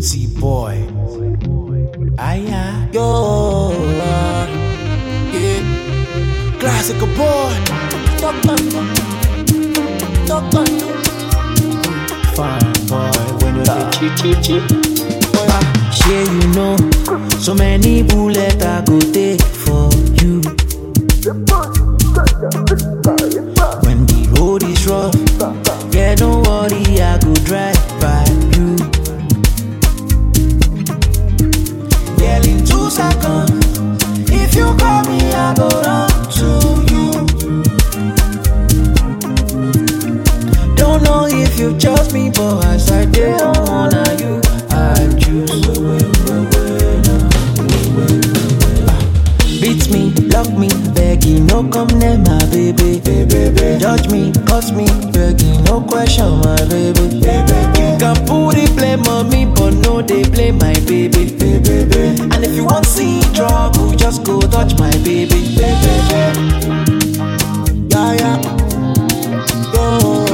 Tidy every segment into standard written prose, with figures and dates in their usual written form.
See boy, aya, Yo, yeah, classic boy, fine boy, when you say cheap. Share you know, so many bullets I go take for you. When the road is rough, yeah, don't worry, I go drive by you. Girl, in 2 seconds, if you call me, I go run to you. Don't know if you trust me, but as I did, honor you, I choose. Beat me, love me, begging, no come near my baby. Judge me, curse me, begging, no question my baby. You can put the blame on me, but no they blame my baby. And if you want see trouble, just go touch my baby. yeah. Yo,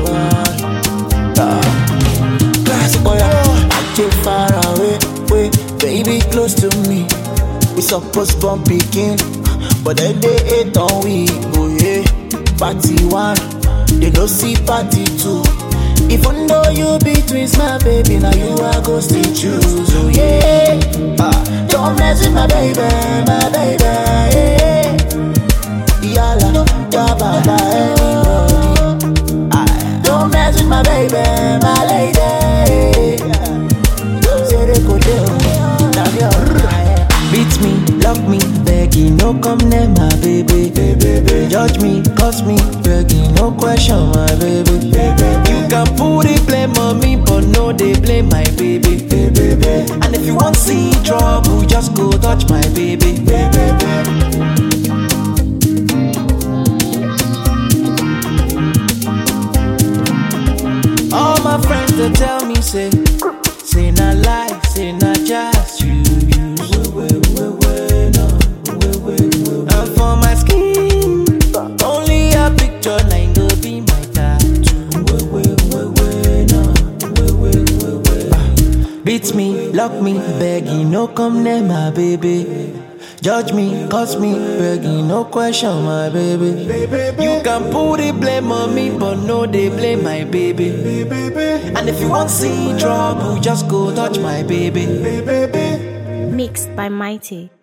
Classic boy, boy. I too far away, wait, baby, close to me. We supposed bump begin, but then they hate on we. Oh yeah, party 1, they don't see party 2. Even though you be twins, my baby, now you are go still choose. Oh yeah, don't mess with my baby, my baby. Yeah. Yalla, ya baba, anybody. Don't mess with my baby, my lady. Don't say they go down, now you're right. Beat me, love me, begging, no come near my baby. Judge me, curse me, begging, no question my baby. You can put the blame on me, but no they blame my baby. And if you want see trouble, just go touch my baby. All my friends they tell me say na lie, say na just you use. And for my skin, only a picture line go be my tattoo. Beat me, lock me, begging, no come near my baby. Judge me, curse me, begging, no question my baby. You can put the blame on me, but no they blame my baby. And if you want see trouble, just go touch my baby. Mixed by Mighty.